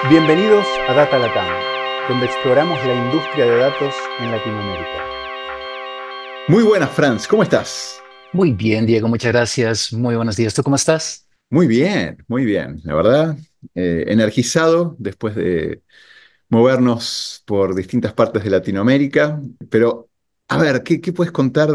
Bienvenidos a Data Latam, donde exploramos la industria de datos en Latinoamérica. Muy buenas, Franz, ¿cómo estás? Muy bien, Diego, muchas gracias. Muy buenos días. ¿Tú cómo estás? Muy bien, muy bien. La verdad, energizado después de movernos por distintas partes de Latinoamérica. Pero, a ver, ¿qué puedes contar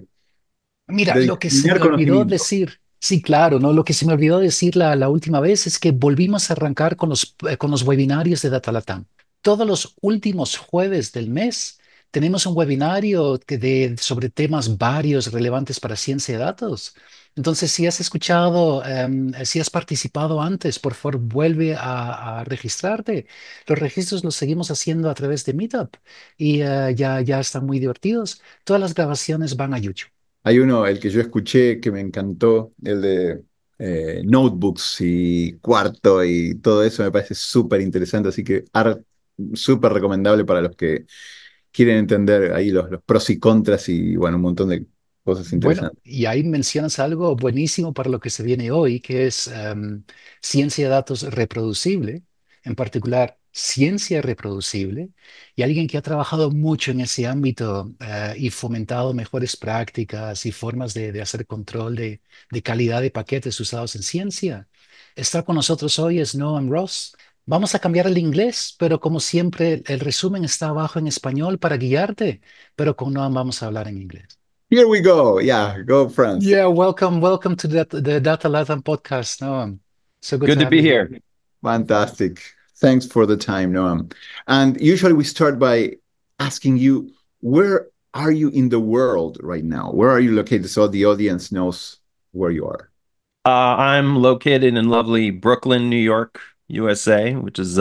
Mira, de lo que se diseminar me olvidó conocimiento? decir, sí, claro, ¿no? Lo que se me olvidó decir la última vez es que volvimos a arrancar con los webinarios de Data Latam. Todos los últimos jueves del mes tenemos un webinario sobre temas varios relevantes para ciencia de datos. Entonces, si has escuchado, si has participado antes, por favor, vuelve a registrarte. Los registros los seguimos haciendo a través de Meetup y ya están muy divertidos. Todas las grabaciones van a YouTube. Hay uno, el que yo escuché, que me encantó, el de notebooks y cuarto y todo eso, me parece súper interesante, así que súper recomendable para los que quieren entender ahí los pros y contras y, bueno, un montón de cosas Bueno, interesantes. y ahí mencionas algo buenísimo para lo que se viene hoy, que es ciencia de datos reproducible, en particular ciencia reproducible, y alguien que ha trabajado mucho en ese ámbito y fomentado mejores prácticas y formas de hacer control de calidad de paquetes usados en ciencia. Está con nosotros hoy es Noam Ross. Vamos a cambiar el inglés, pero como siempre, el resumen está abajo en español para guiarte, pero con Noam vamos a hablar en inglés. Here we go. Yeah, go France. Yeah, welcome to the Data Latam podcast. No, so good Good to to have be you here. here. Fantastic. Thanks for the time, Noam. And usually we start by asking you, where are you in the world right now? Where are you located so the audience knows where you are? I'm located in lovely Brooklyn, New York, USA, which is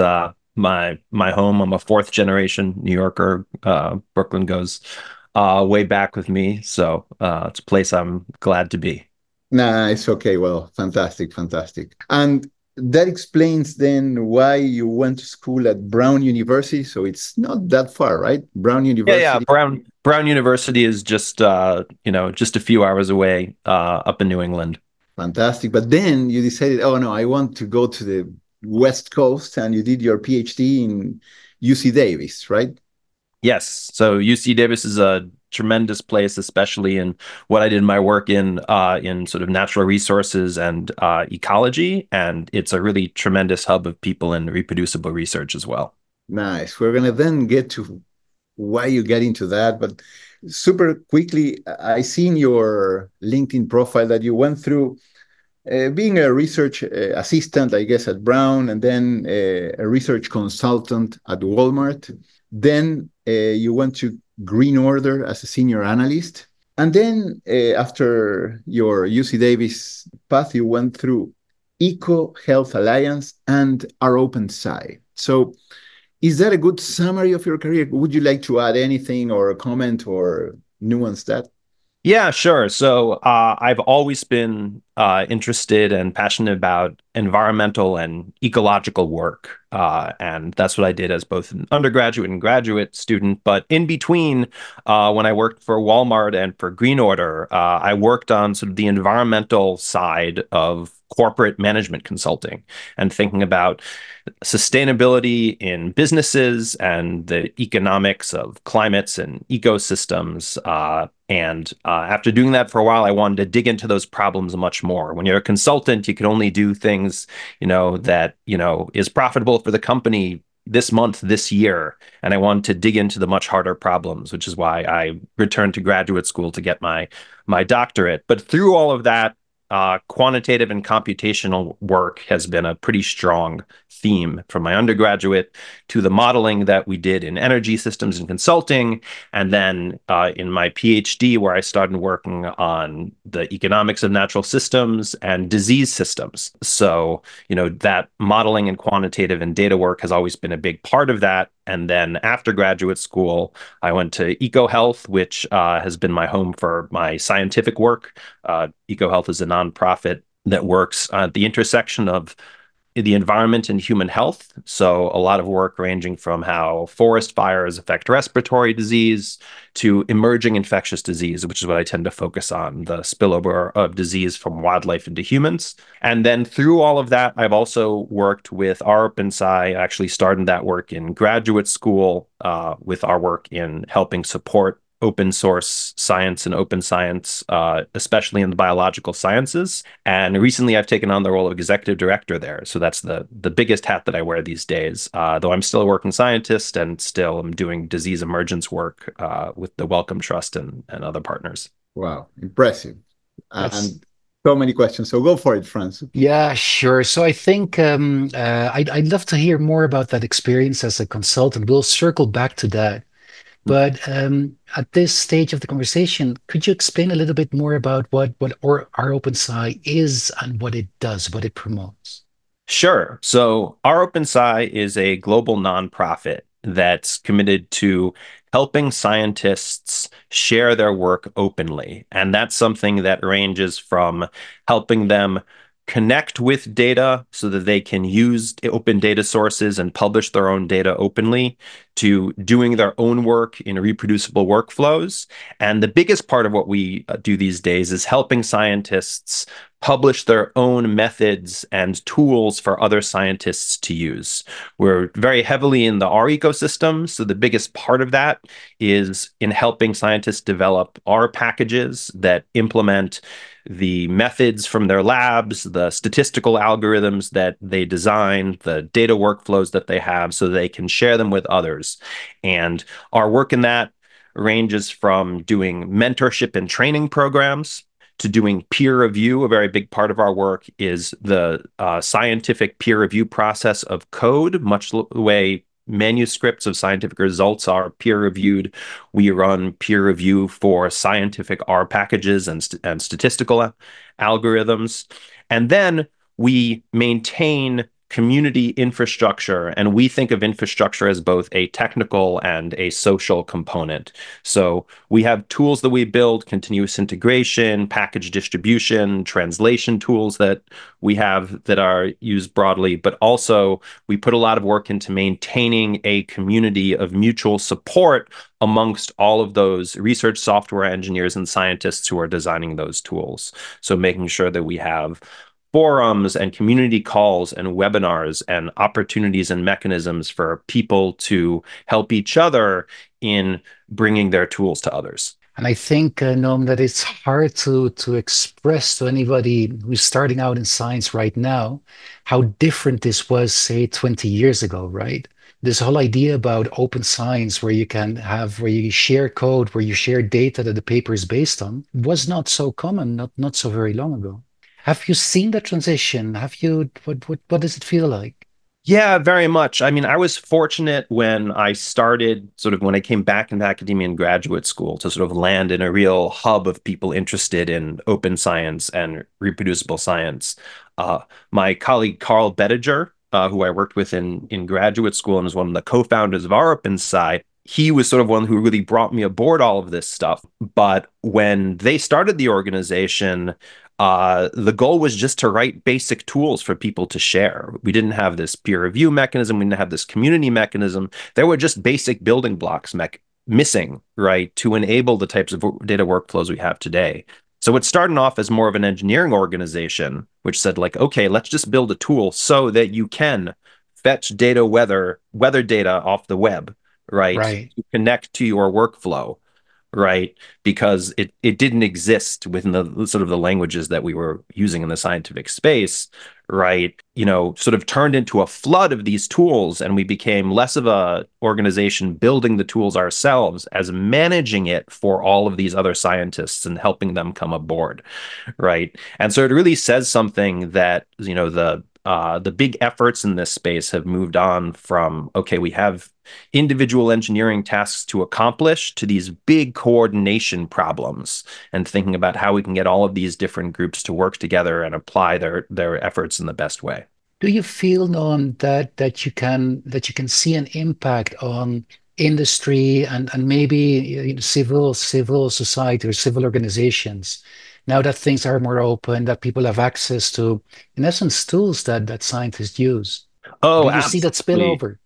my home. I'm a fourth generation New Yorker. Brooklyn goes way back with me, so it's a place I'm glad to be. Nice. Okay. Well, fantastic. Fantastic. And that explains then why you went to school at Brown University. So it's not that far, right? Brown Yeah. University. Brown University is just just a few hours away up in New England. Fantastic. But then you decided, oh no, I want to go to the West Coast, and you did your PhD in UC Davis, right? Yes. So UC Davis is a tremendous place, especially in what I did my work in sort of natural resources and ecology. And it's a really tremendous hub of people in reproducible research as well. Nice. We're gonna then get to why you get into that, but super quickly, I see in your LinkedIn profile that you went through being a research assistant, I guess, at Brown, and then a research consultant at Walmart. Then you went to Green Order as a senior analyst. And then after your UC Davis path, you went through Eco Health Alliance and our Open Sci. So is that a good summary of your career? Would you like to add anything or comment or nuance that? Yeah, sure. So I've always been interested and passionate about environmental and ecological work. And that's what I did as both an undergraduate and graduate student. But in between, when I worked for Walmart and for Green Order, I worked on sort of the environmental side of corporate management consulting and thinking about sustainability in businesses and the economics of climates and ecosystems. And after doing that for a while, I wanted to dig into those problems much more. When you're a consultant, you can only do things, that, is profitable for the company this month, this year. And I wanted to dig into the much harder problems, which is why I returned to graduate school to get my doctorate. But through all of that, quantitative and computational work has been a pretty strong theme from my undergraduate to the modeling that we did in energy systems and consulting. And then in my PhD, where I started working on the economics of natural systems and disease systems. So, that modeling and quantitative and data work has always been a big part of that. And then after graduate school, I went to EcoHealth, which has been my home for my scientific work. EcoHealth is a nonprofit that works at the intersection of the environment and human health. So a lot of work ranging from how forest fires affect respiratory disease to emerging infectious disease, which is what I tend to focus on, the spillover of disease from wildlife into humans. And then through all of that, I've also worked with rOpenSci. I actually started that work in graduate school with our work in helping support open source science and open science, especially in the biological sciences. And recently I've taken on the role of executive director there. So that's the biggest hat that I wear these days, though I'm still a working scientist and still am doing disease emergence work with the Wellcome Trust and other partners. Wow, impressive. And so many questions. So go for it, Franz. Yeah, sure. So I think I'd love to hear more about that experience as a consultant. We'll circle back to that. But at this stage of the conversation, could you explain a little bit more about what rOpenSci is and what it does, what it promotes? Sure. So rOpenSci is a global nonprofit that's committed to helping scientists share their work openly. And that's something that ranges from helping them connect with data so that they can use open data sources and publish their own data openly, to doing their own work in reproducible workflows. And the biggest part of what we do these days is helping scientists publish their own methods and tools for other scientists to use. We're very heavily in the R ecosystem, so the biggest part of that is in helping scientists develop R packages that implement the methods from their labs, the statistical algorithms that they design, the data workflows that they have, so they can share them with others. And our work in that ranges from doing mentorship and training programs to doing peer review. A very big part of our work is the scientific peer review process of code, much the way manuscripts of scientific results are peer reviewed. We run peer review for scientific R packages and statistical algorithms. And then we maintain community infrastructure, and we think of infrastructure as both a technical and a social component. So we have tools that we build, continuous integration, package distribution, translation tools that we have that are used broadly, but also we put a lot of work into maintaining a community of mutual support amongst all of those research software engineers and scientists who are designing those tools. So making sure that we have forums and community calls and webinars and opportunities and mechanisms for people to help each other in bringing their tools to others. And I think, Noam, that it's hard to express to anybody who's starting out in science right now how different this was, say, 20 years ago, right? This whole idea about open science where you share code, where you share data that the paper is based on, was not so common, not so very long ago. Have you seen the transition? What does it feel like? Yeah, very much. I mean, I was fortunate when I started, when I came back into academia in graduate school, to sort of land in a real hub of people interested in open science and reproducible science. My colleague, Carl Bettiger, who I worked with in graduate school and is one of the co-founders of rOpenSci, he was sort of one who really brought me aboard all of this stuff. But when they started the organization, the goal was just to write basic tools for people to share. We didn't have this peer review mechanism. We didn't have this community mechanism. There were just basic building blocks missing, right, to enable the types of data workflows we have today. So it started off as more of an engineering organization, which said, like, okay, let's just build a tool so that you can fetch data, weather data off the web, right? To connect to your workflow. Right, because it didn't exist within the sort of the languages that we were using in the scientific space, right? Sort of turned into a flood of these tools, and we became less of a organization building the tools ourselves as managing it for all of these other scientists and helping them come aboard, right? And so it really says something that the big efforts in this space have moved on from, okay, we have individual engineering tasks to accomplish, to these big coordination problems, and thinking about how we can get all of these different groups to work together and apply their efforts in the best way. Do you feel, Noam, that you can see an impact on industry and maybe civil society or civil organizations now that things are more open, that people have access to, in essence, tools that scientists use? Oh, Do you see that absolutely. spillover?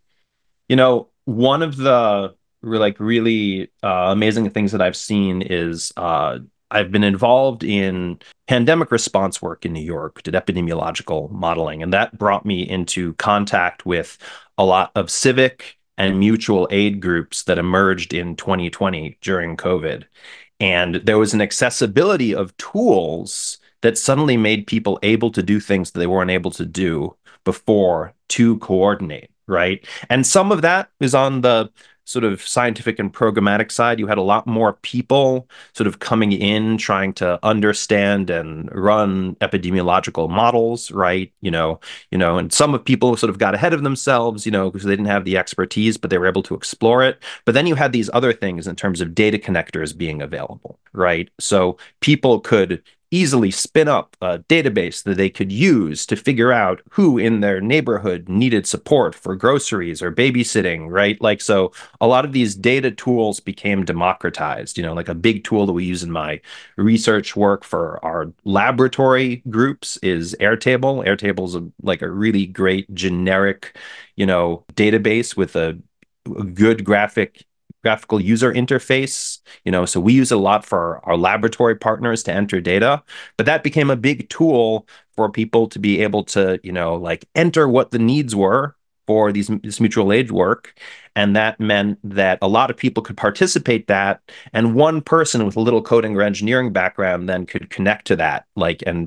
One of the really amazing things that I've seen is I've been involved in pandemic response work in New York, did epidemiological modeling, and that brought me into contact with a lot of civic and mutual aid groups that emerged in 2020 during COVID. And there was an accessibility of tools that suddenly made people able to do things that they weren't able to do before to coordinate, right? And some of that is on the sort of scientific and programmatic side. You had a lot more people sort of coming in trying to understand and run epidemiological models, right? And some of people sort of got ahead of themselves, because they didn't have the expertise, but they were able to explore it. But then you had these other things in terms of data connectors being available, right? So people could easily spin up a database that they could use to figure out who in their neighborhood needed support for groceries or babysitting, right? So a lot of these data tools became democratized. Like a big tool that we use in my research work for our laboratory groups is Airtable. Airtable is a really great generic, database with a good graphical user interface. So we use it a lot for our laboratory partners to enter data, but that became a big tool for people to be able to, enter what the needs were for this mutual aid work. And that meant that a lot of people could participate that, and one person with a little coding or engineering background then could connect to that, and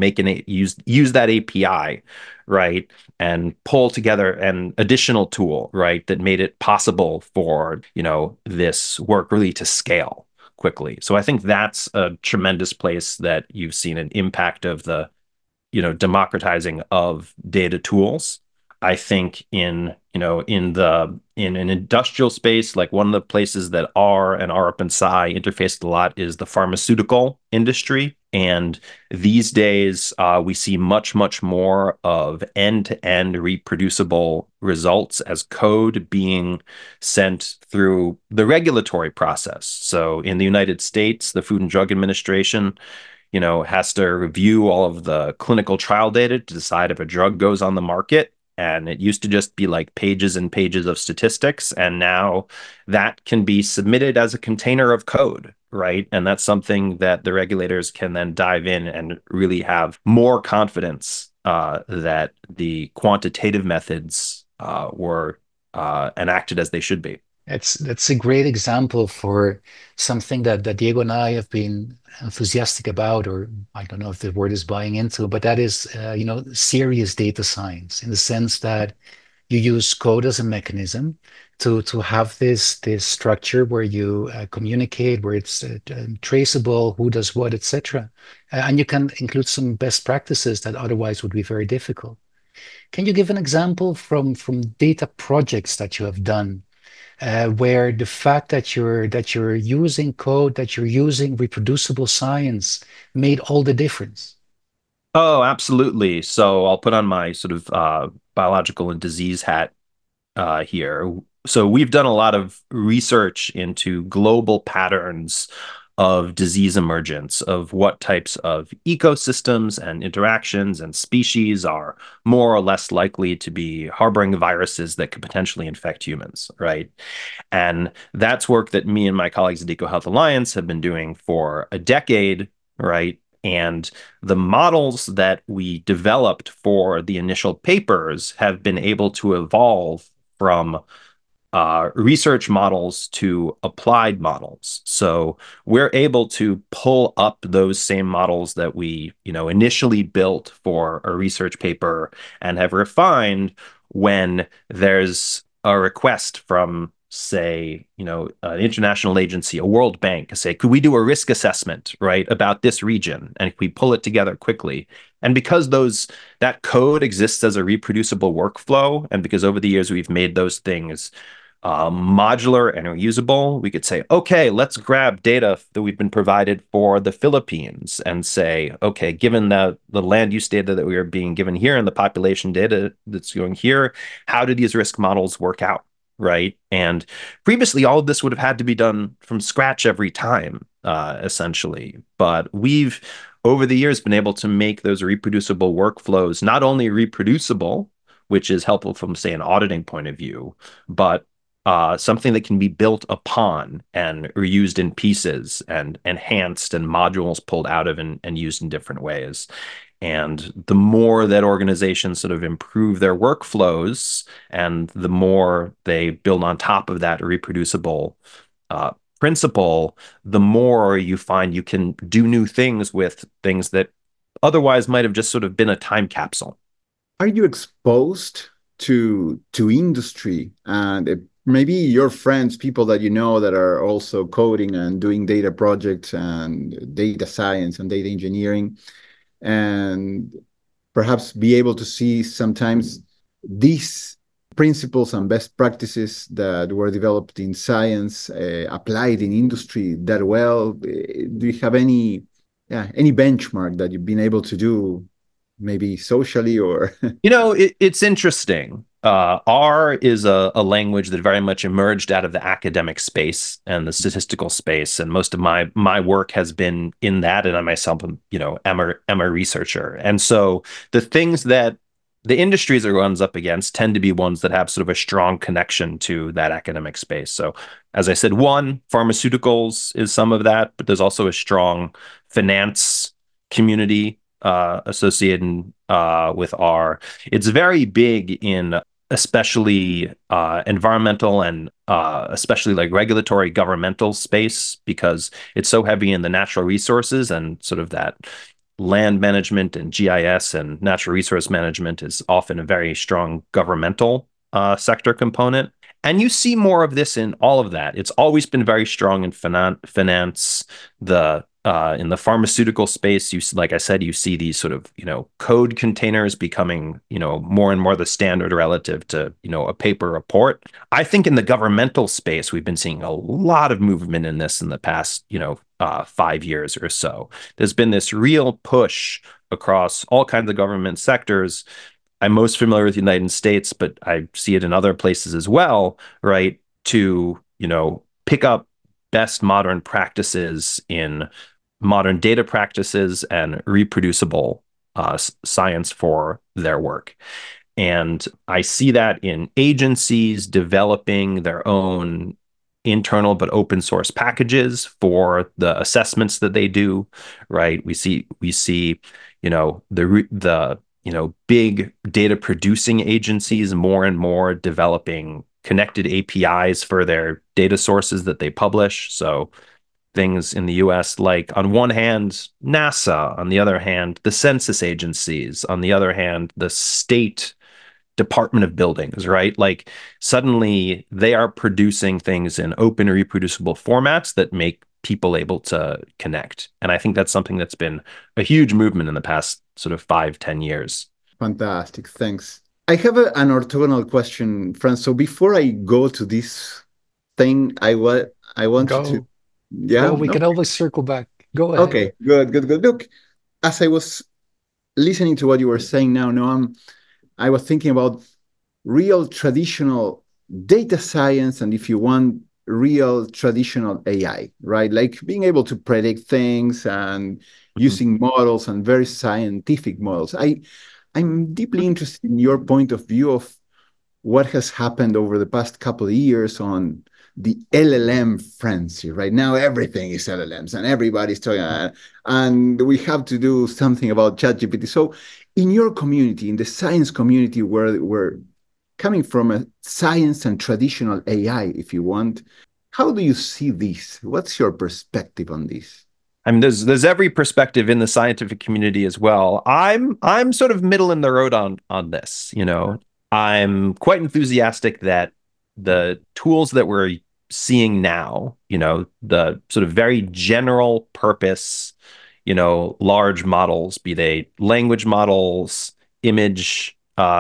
use that API, right, and pull together an additional tool, right, that made it possible for this work really to scale quickly. So I think that's a tremendous place that you've seen an impact of the democratizing of data tools. I think in an industrial space, like one of the places that R and R Up and Sci interfaced a lot is the pharmaceutical industry. And these days, we see much, much more of end-to-end reproducible results as code being sent through the regulatory process. So in the United States, the Food and Drug Administration has to review all of the clinical trial data to decide if a drug goes on the market. And it used to just be like pages and pages of statistics. And now that can be submitted as a container of code, right? And that's something that the regulators can then dive in and really have more confidence that the quantitative methods were enacted as they should be. That's a great example for something that Diego and I have been enthusiastic about, or I don't know if the word is buying into, but that is, serious data science, in the sense that you use code as a mechanism to have this structure where you communicate, where it's traceable, who does what, etc. And you can include some best practices that otherwise would be very difficult. Can you give an example from data projects that you have done? Where the fact that you're using code, that you're using reproducible science made all the difference? Oh, absolutely. So I'll put on my sort of biological and disease hat here. So we've done a lot of research into global patterns of disease emergence, of what types of ecosystems and interactions and species are more or less likely to be harboring viruses that could potentially infect humans, right? And that's work that me and my colleagues at EcoHealth Alliance have been doing for a decade, right? And the models that we developed for the initial papers have been able to evolve from research models to applied models. So we're able to pull up those same models that we, initially built for a research paper and have refined when there's a request from, say, an international agency, a World Bank, say, could we do a risk assessment, right, about this region? And we pull it together quickly. And because that code exists as a reproducible workflow, and because over the years we've made those things modular and reusable, we could say, okay, let's grab data that we've been provided for the Philippines and say, okay, given the land use data that we are being given here and the population data that's going here, how do these risk models work out, right? And previously, all of this would have had to be done from scratch every time, essentially. But we've, over the years, been able to make those reproducible workflows not only reproducible, which is helpful from, say, an auditing point of view, but something that can be built upon and reused in pieces and enhanced and modules pulled out of and used in different ways. And the more that organizations sort of improve their workflows and the more they build on top of that reproducible principle, the more you find you can do new things with things that otherwise might have just sort of been a time capsule. Are you exposed to industry and maybe your friends, people that you know that are also coding and doing data projects and data science and data engineering, and perhaps be able to see sometimes these principles and best practices that were developed in science applied in industry that well? Do you have any benchmark that you've been able to do, maybe socially or? It's interesting. R is a language that very much emerged out of the academic space and the statistical space, and most of my work has been in that. And I myself, am a researcher, and so the things that the industries it runs up against tend to be ones that have sort of a strong connection to that academic space. So, as I said, one, pharmaceuticals is some of that, but there's also a strong finance community associated with R. It's very big in especially environmental and especially like regulatory governmental space, because it's so heavy in the natural resources, and sort of that land management and GIS and natural resource management is often a very strong governmental sector component. And you see more of this in all of that. It's always been very strong in finance. In the pharmaceutical space, like I said, you see these sort of, code containers becoming, more and more the standard relative to, a paper report. I think in the governmental space, we've been seeing a lot of movement in this in the past, 5 years or so. There's been this real push across all kinds of government sectors. I'm most familiar with the United States, but I see it in other places as well, right? To, pick up best modern practices in modern data practices and reproducible science for their work. And I see that in agencies developing their own internal but open source packages for the assessments that they do, right? We see, the big data producing agencies more and more developing connected APIs for their data sources that they publish. So things in the US, like on one hand, NASA, on the other hand, the census agencies, on the other hand, the state Department of Buildings, right? Like suddenly they are producing things in open, reproducible formats that make people able to connect. And I think that's something that's been a huge movement in the past sort of 5-10 years. Fantastic. Thanks. I have an orthogonal question, Franz. So before I go to this thing, I want to. Yeah. We can always circle back. Go ahead. Okay. Good. Look, as I was listening to what you were saying now, I was thinking about real traditional data science, and if you want, real traditional AI, right? Like being able to predict things and using models and very scientific models. I'm deeply interested in your point of view of what has happened over the past couple of years on the LLM frenzy. Right now, everything is LLMs and everybody's talking, and we have to do something about ChatGPT. So in your community, in the science community, where we're coming from a science and traditional AI, if you want, how do you see this? What's your perspective on this? I mean, there's every perspective in the scientific community as well. I'm sort of middle in the road on this. I'm quite enthusiastic that the tools that we're seeing now, the sort of very general purpose, large models, be they language models, image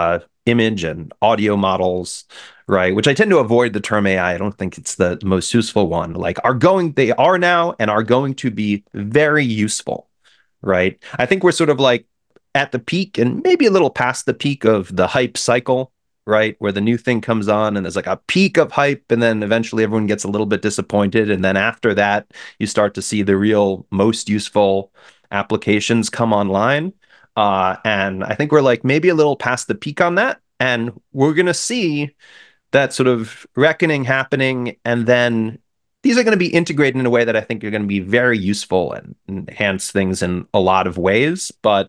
and audio models, right? Which I tend to avoid the term AI. I don't think it's the most useful one. Like they are now and are going to be very useful, right? I think we're sort of like at the peak and maybe a little past the peak of the hype cycle right? Where the new thing comes on and there's like a peak of hype, and then eventually everyone gets a little bit disappointed. And then after that, you start to see the real most useful applications come online. And I think we're like maybe a little past the peak on that. And we're going to see that sort of reckoning happening. And then these are going to be integrated in a way that I think are going to be very useful and enhance things in a lot of ways, but,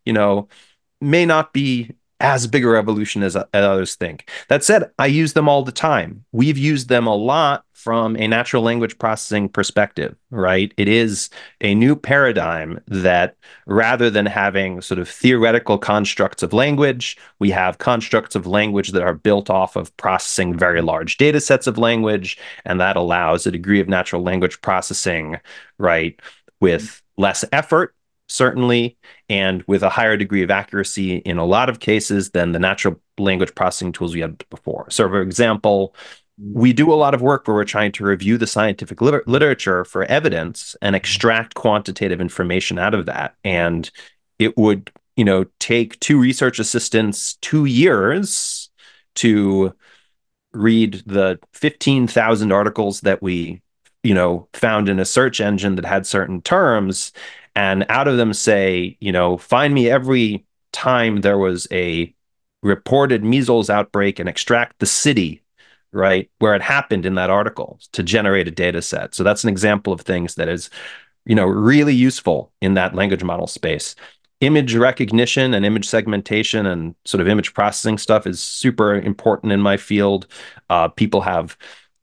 may not be as big a revolution as others think. That said, I use them all the time. We've used them a lot from a natural language processing perspective, right? It is a new paradigm that rather than having sort of theoretical constructs of language, we have constructs of language that are built off of processing very large data sets of language, and that allows a degree of natural language processing, right, with less effort, certainly, and with a higher degree of accuracy in a lot of cases than the natural language processing tools we had before. So, for example, we do a lot of work where we're trying to review the scientific literature for evidence and extract quantitative information out of that. And it would, take two research assistants 2 years to read the 15,000 articles that we, found in a search engine that had certain terms, and out of them say, find me every time there was a reported measles outbreak and extract the city, right, where it happened in that article to generate a data set. So that's an example of things that is, really useful in that language model space. Image recognition and image segmentation and sort of image processing stuff is super important in my field. People have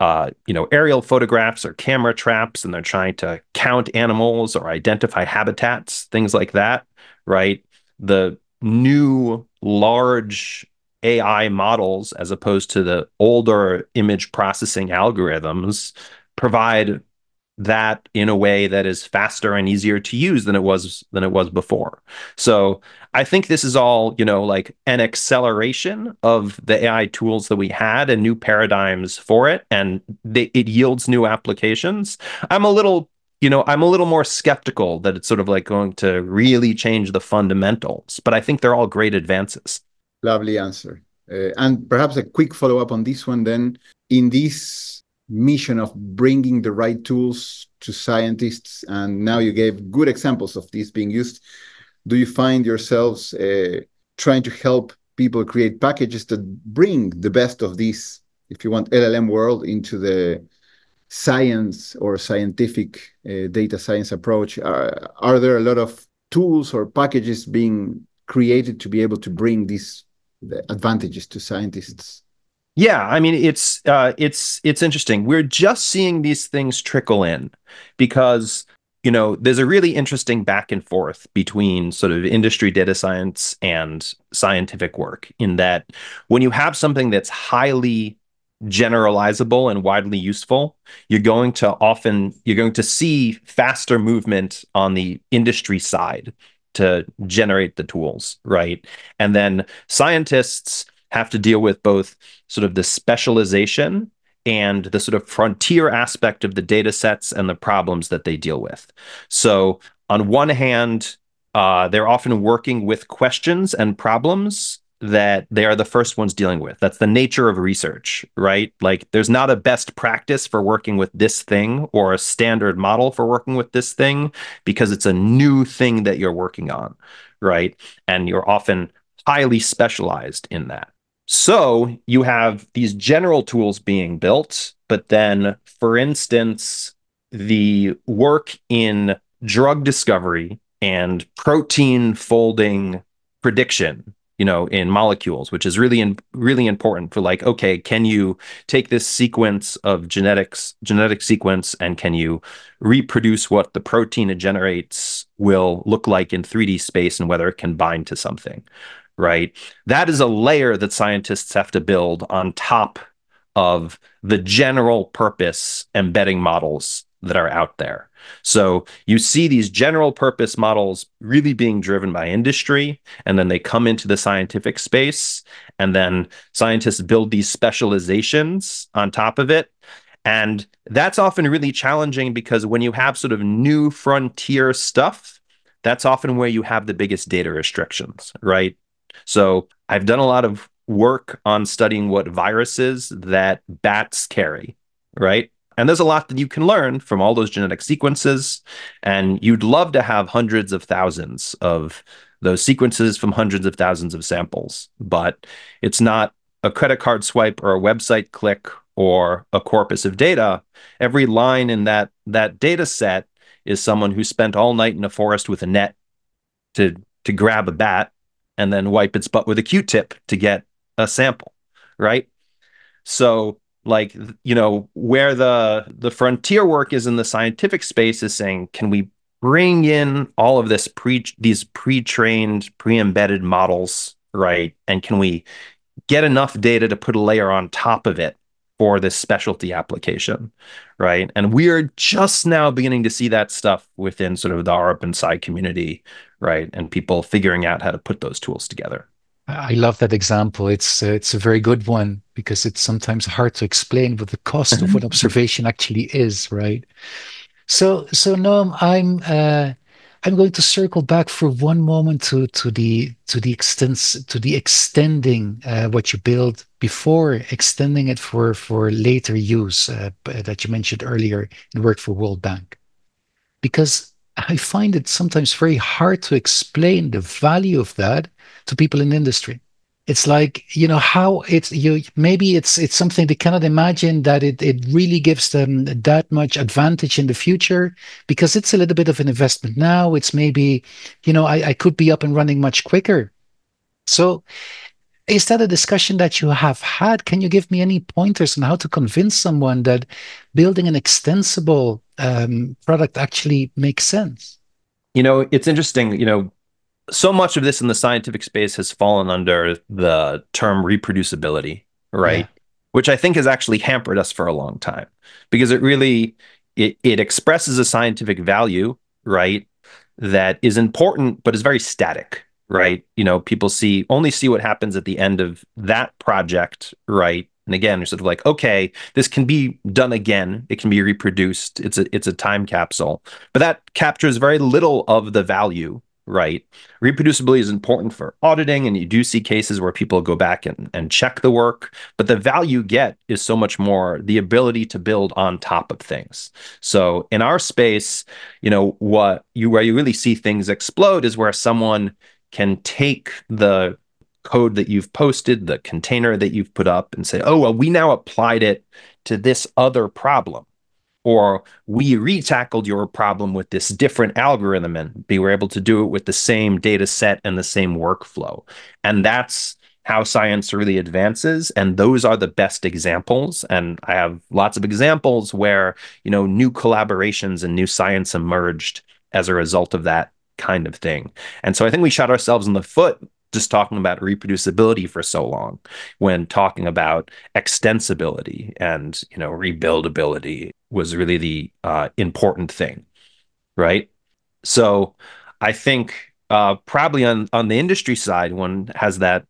aerial photographs or camera traps, and they're trying to count animals or identify habitats, things like that, right? The new large AI models, as opposed to the older image processing algorithms, provide that in a way that is faster and easier to use than it was before. So I think this is all, like an acceleration of the AI tools that we had and new paradigms for it, and it yields new applications. I'm a little more skeptical that it's sort of like going to really change the fundamentals, but I think they're all great advances. Lovely answer. And perhaps a quick follow-up on this one then. In this mission of bringing the right tools to scientists, and now you gave good examples of this being used, do you find yourselves trying to help people create packages that bring the best of this, if you want, LLM world into the science or scientific data science approach? Are there a lot of tools or packages being created to be able to bring the advantages to scientists? Yeah, I mean, it's interesting. We're just seeing these things trickle in because, there's a really interesting back and forth between sort of industry data science and scientific work, in that when you have something that's highly generalizable and widely useful, you're going to see faster movement on the industry side to generate the tools, right? And then scientists have to deal with both sort of the specialization and the sort of frontier aspect of the data sets and the problems that they deal with. So on one hand, they're often working with questions and problems that they are the first ones dealing with. That's the nature of research, right? Like there's not a best practice for working with this thing or a standard model for working with this thing, because it's a new thing that you're working on, right? And you're often highly specialized in that. So you have these general tools being built, but then, for instance, the work in drug discovery and protein folding prediction, in molecules, which is really, really important for like, okay, can you take this sequence of genetic sequence, and can you reproduce what the protein it generates will look like in 3D space and whether it can bind to something? Right? That is a layer that scientists have to build on top of the general purpose embedding models that are out there. So you see these general purpose models really being driven by industry, and then they come into the scientific space, and then scientists build these specializations on top of it. And that's often really challenging, because when you have sort of new frontier stuff, that's often where you have the biggest data restrictions, right? So I've done a lot of work on studying what viruses that bats carry, right? And there's a lot that you can learn from all those genetic sequences. And you'd love to have hundreds of thousands of those sequences from hundreds of thousands of samples. But it's not a credit card swipe or a website click or a corpus of data. Every line in that data set is someone who spent all night in a forest with a net to grab a bat and then wipe its butt with a Q-tip to get a sample, right? So, like, where the frontier work is in the scientific space is saying, can we bring in all of these pre-trained, pre-embedded models, right? And can we get enough data to put a layer on top of it for this specialty application, right? And we are just now beginning to see that stuff within sort of the rOpenSci community, right? And people figuring out how to put those tools together. I love that example. It's a very good one because it's sometimes hard to explain what the cost of what observation actually is, right? So Noam, I'm going to circle back for one moment to the extending what you build before extending it for later use that you mentioned earlier in work for World Bank, because I find it sometimes very hard to explain the value of that to people in industry. It's like, how maybe it's something they cannot imagine that it really gives them that much advantage in the future because it's a little bit of an investment now. It's maybe, I could be up and running much quicker. So is that a discussion that you have had? Can you give me any pointers on how to convince someone that building an extensible product actually makes sense? It's interesting, so much of this in the scientific space has fallen under the term reproducibility, right? Yeah. Which I think has actually hampered us for a long time because it really, it expresses a scientific value, right? That is important, but is very static, right? People only see what happens at the end of that project, right? And again, you're sort of like, okay, this can be done again. It can be reproduced. It's a time capsule, but that captures very little of the value, right? Reproducibility is important for auditing, and you do see cases where people go back and check the work, but the value you get is so much more the ability to build on top of things. So in our space, where you really see things explode is where someone can take the code that you've posted, the container that you've put up, and say, oh, well, we now applied it to this other problem. Or we retackled your problem with this different algorithm, and we were able to do it with the same data set and the same workflow. And that's how science really advances. And those are the best examples. And I have lots of examples where, new collaborations and new science emerged as a result of that kind of thing. And so I think we shot ourselves in the foot just talking about reproducibility for so long when talking about extensibility and, rebuildability was really the important thing, right? So I think probably on the industry side, one has that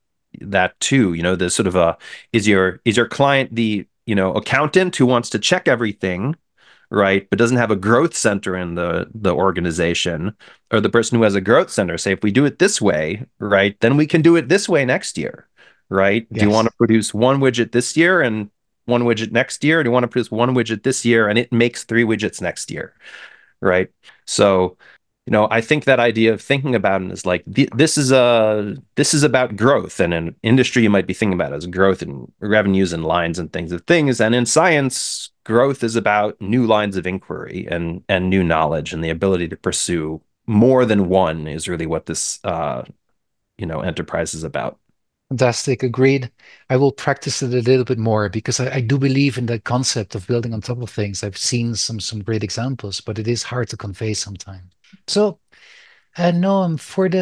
too, the sort of is your client the, accountant who wants to check everything, right, but doesn't have a growth center in the organization, or the person who has a growth center say, if we do it this way, right, then we can do it this way next year, right? Yes. Do you want to produce one widget this year and one widget next year? Or do you want to produce one widget this year and it makes 3 widgets next year, right? So, I think that idea of thinking about it is like, this is about growth. And in industry, you might be thinking about it as growth and revenues and lines and things of things. And in science, growth is about new lines of inquiry and new knowledge, and the ability to pursue more than one is really what this, enterprise is about. Fantastic. Agreed. I will practice it a little bit more because I do believe in that concept of building on top of things. I've seen some great examples, but it is hard to convey sometimes. So, Noam,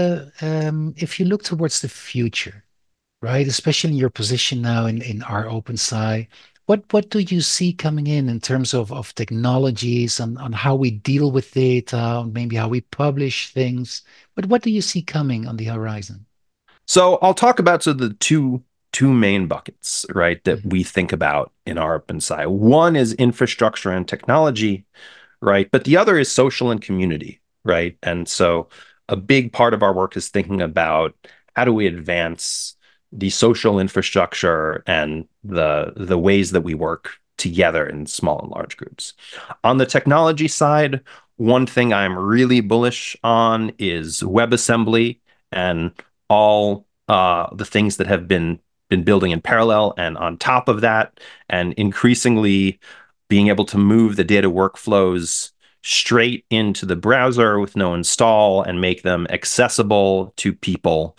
if you look towards the future, right, especially in your position now in our rOpenSci, what do you see coming in terms of technologies on how we deal with data, maybe how we publish things? But what do you see coming on the horizon? So I'll talk about the two main buckets, right, that we think about in our rOpenSci. One is infrastructure and technology, right, but the other is social and community, right? And so a big part of our work is thinking about how do we advance the social infrastructure and the ways that we work together in small and large groups. On the technology side, one thing I'm really bullish on is WebAssembly and all the things that have been building in parallel, and on top of that, and increasingly being able to move the data workflows straight into the browser with no install and make them accessible to people.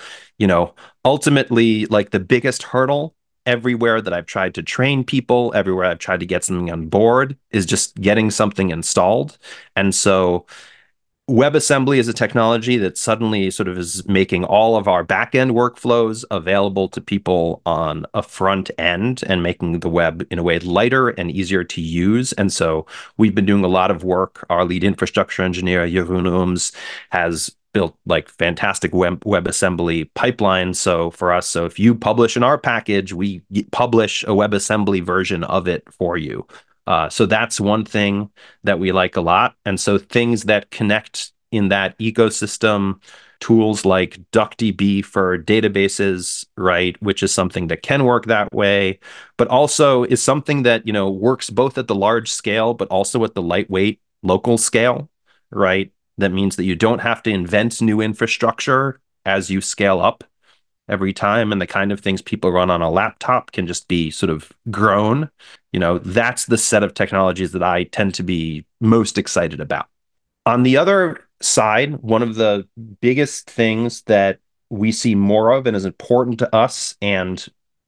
Ultimately, like, the biggest hurdle everywhere that I've tried to train people, everywhere I've tried to get something on board, is just getting something installed. And so WebAssembly is a technology that suddenly sort of is making all of our back-end workflows available to people on a front end and making the web in a way lighter and easier to use. And so we've been doing a lot of work. Our lead infrastructure engineer, Jeroen Ooms, has built like fantastic WebAssembly pipelines. So for us, if you publish in our package, we publish a WebAssembly version of it for you. So that's one thing that we like a lot. And so things that connect in that ecosystem, tools like DuckDB for databases, right, which is something that can work that way, but also is something that, works both at the large scale, but also at the lightweight local scale, right? That means that you don't have to invent new infrastructure as you scale up every time, and the kind of things people run on a laptop can just be sort of grown. That's the set of technologies that I tend to be most excited about. On the other side, one of the biggest things that we see more of and is important to us, and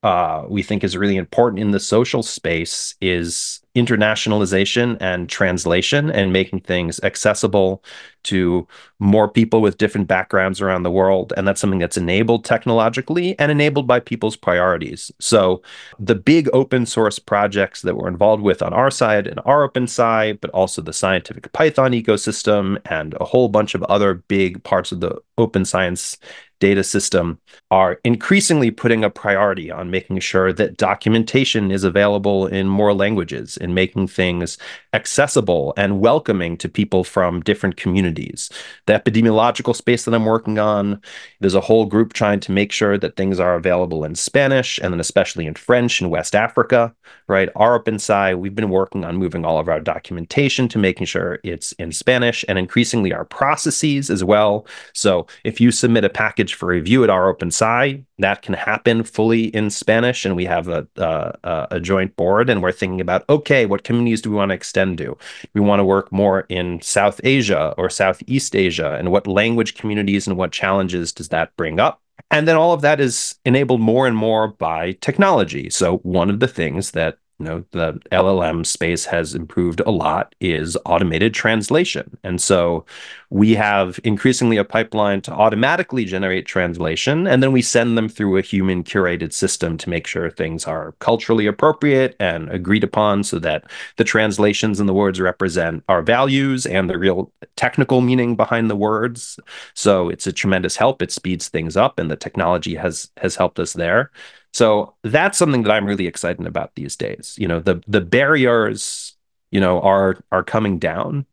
we think is really important in the social space, is internationalization and translation, and making things accessible to more people with different backgrounds around the world. And that's something that's enabled technologically and enabled by people's priorities. So the big open source projects that we're involved with on our side and our open side, but also the scientific Python ecosystem and a whole bunch of other big parts of the open science data system, are increasingly putting a priority on making sure that documentation is available in more languages and making things accessible and welcoming to people from different communities. The epidemiological space that I'm working on, there's a whole group trying to make sure that things are available in Spanish, and then especially in French in West Africa, right? Our open side, we've been working on moving all of our documentation to making sure it's in Spanish, and increasingly our processes as well. So if you submit a package for review at our OpenSci, that can happen fully in Spanish, and we have a joint board, and we're thinking about, okay, what communities do we want to extend to? We want to work more in South Asia or Southeast Asia, and what language communities and what challenges does that bring up? And then all of that is enabled more and more by technology. So one of the things that the LLM space has improved a lot is automated translation. And so we have increasingly a pipeline to automatically generate translation, and then we send them through a human curated system to make sure things are culturally appropriate and agreed upon, so that the translations and the words represent our values and the real technical meaning behind the words. So it's a tremendous help. It speeds things up, and the technology has helped us there. So that's something that I'm really excited about these days. The barriers, are coming down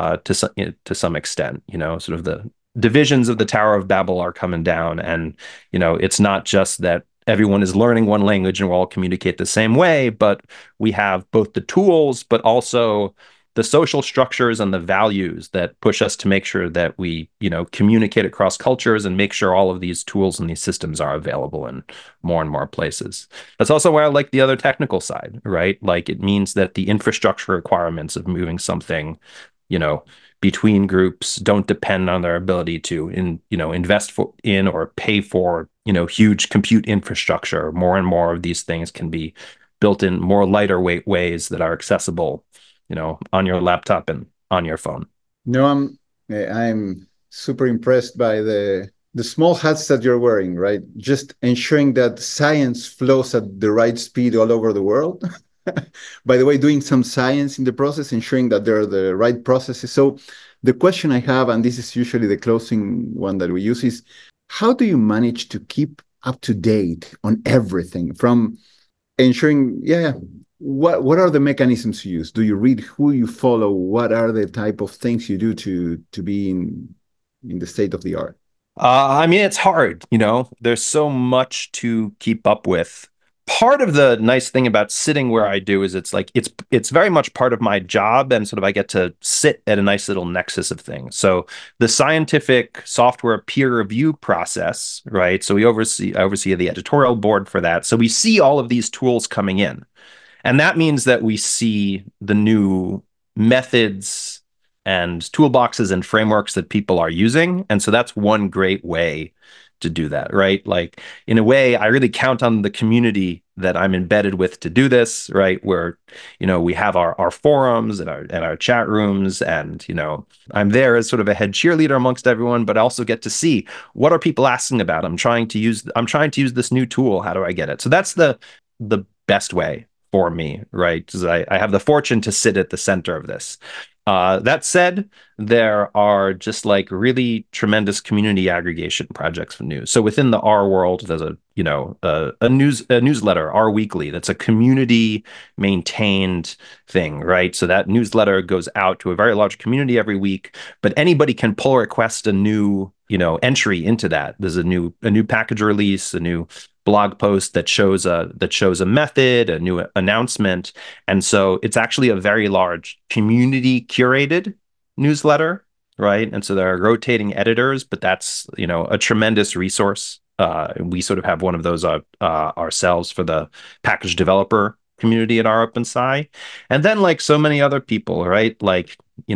to some extent. Sort of the divisions of the Tower of Babel are coming down, and it's not just that everyone is learning one language and we'll all communicate the same way, but we have both the tools, but also the social structures and the values that push us to make sure that we, communicate across cultures and make sure all of these tools and these systems are available in more and more places. That's also why I like the other technical side, right? Like, it means that the infrastructure requirements of moving something, between groups don't depend on their ability to invest in or pay for, huge compute infrastructure. More and more of these things can be built in more lighter weight ways that are accessible on your laptop and on your phone. No, I'm super impressed by the small hats that you're wearing, right? Just ensuring that science flows at the right speed all over the world. By the way, doing some science in the process, ensuring that there are the right processes. So the question I have, and this is usually the closing one that we use, is how do you manage to keep up to date on everything, from ensuring, what are the mechanisms you use? Do you read who you follow? What are the type of things you do to be in the state of the art? I mean, it's hard, there's so much to keep up with. Part of the nice thing about sitting where I do is it's very much part of my job, and sort of I get to sit at a nice little nexus of things. So the scientific software peer review process, right? So I oversee the editorial board for that. So we see all of these tools coming in. And that means that we see the new methods and toolboxes and frameworks that people are using. And so that's one great way to do that, right? Like, in a way, I really count on the community that I'm embedded with to do this, right? Where, we have our forums and our chat rooms, and, I'm there as sort of a head cheerleader amongst everyone, but I also get to see what are people asking about. I'm trying to use this new tool. How do I get it? So that's the best way for me, right? Because I have the fortune to sit at the center of this. That said, there are just like really tremendous community aggregation projects for news. So within the R world, there's a newsletter, R Weekly, that's a community maintained thing, right? So that newsletter goes out to a very large community every week, but anybody can pull request a new entry into that. There's a new package release, a new blog post that shows a method, a new announcement. And so it's actually a very large community curated newsletter, right? And so there are rotating editors, but that's, a tremendous resource. We sort of have one of those ourselves for the package developer community at rOpenSci. And then, like so many other people, right? Like,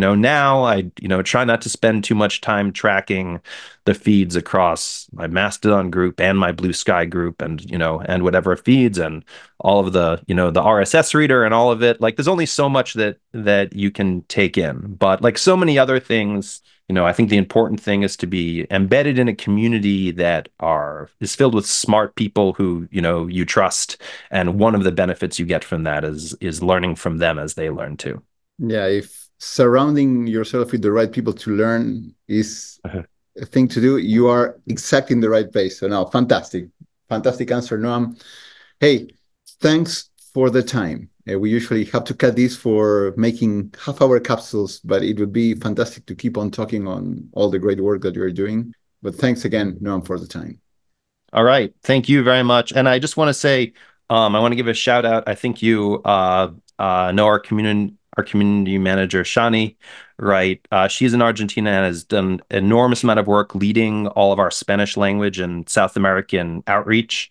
now I, try not to spend too much time tracking the feeds across my Mastodon group and my Blue Sky group, and, and whatever feeds and all of the, the RSS reader and all of it. Like, there's only so much that you can take in. But like so many other things, I think the important thing is to be embedded in a community that is filled with smart people who, you trust. And one of the benefits you get from that is learning from them as they learn too. Yeah, if surrounding yourself with the right people to learn is a thing to do, you are exactly in the right place. So now, fantastic answer, Noam. Hey, thanks for the time. We usually have to cut this for making half-hour capsules, but it would be fantastic to keep on talking on all the great work that you're doing. But thanks again, Noam, for the time. All right. Thank you very much. And I just want to say, I want to give a shout out. I think you know our community manager, Shani, right? She's in Argentina and has done an enormous amount of work leading all of our Spanish language and South American outreach.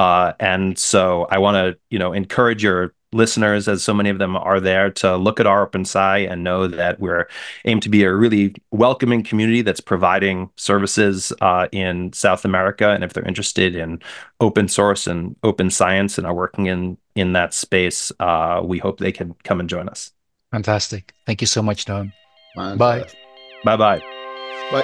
And so I want to, encourage your listeners, as so many of them are there, to look at rOpenSci and know that we're aimed to be a really welcoming community that's providing services in South America. And if they're interested in open source and open science and are working in that space, we hope they can come and join us. Fantastic. Thank you so much, Noam. Bye. Bye. Bye.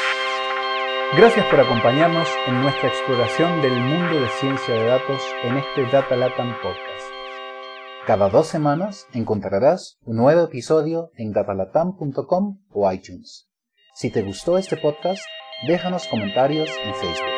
Gracias por acompañarnos en nuestra exploración del mundo de ciencia de datos en este Data Latam Podcast. Cada 2 semanas encontrarás un nuevo episodio en datalatam.com o iTunes. Si te gustó este podcast, déjanos comentarios en Facebook.